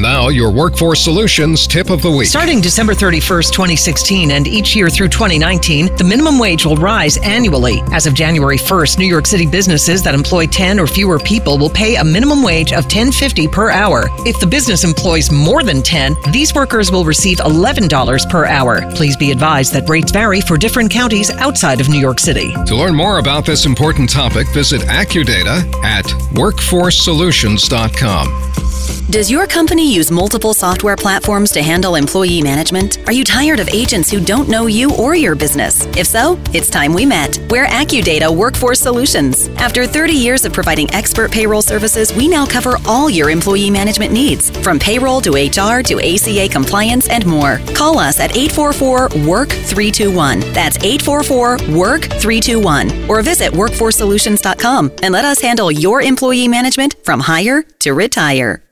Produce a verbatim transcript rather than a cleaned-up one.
now, your Workforce Solutions tip of the week. Starting December thirty-first, twenty sixteen, and each year through twenty nineteen, the minimum wage will rise annually. As of January first, New York City businesses that employ ten or fewer people will pay a minimum wage of ten fifty per hour. If the business employs more than ten, these workers will receive eleven dollars per hour. Please be advised that rates vary for different counties outside of New York City. To learn more about this important topic, visit AccuData at workforce solutions dot com. Does your company use multiple software platforms to handle employee management? Are you tired of agents who don't know you or your business? If so, it's time we met. We're AccuData Workforce Solutions. After thirty years of providing expert payroll services, we now cover all your employee management needs, from payroll to H R to A C A compliance and more. Call us at eight four four, W O R K three two one. That's eight four four, W O R K three two one. Or visit workforce solutions dot com and let us handle your employee management from hire to retire.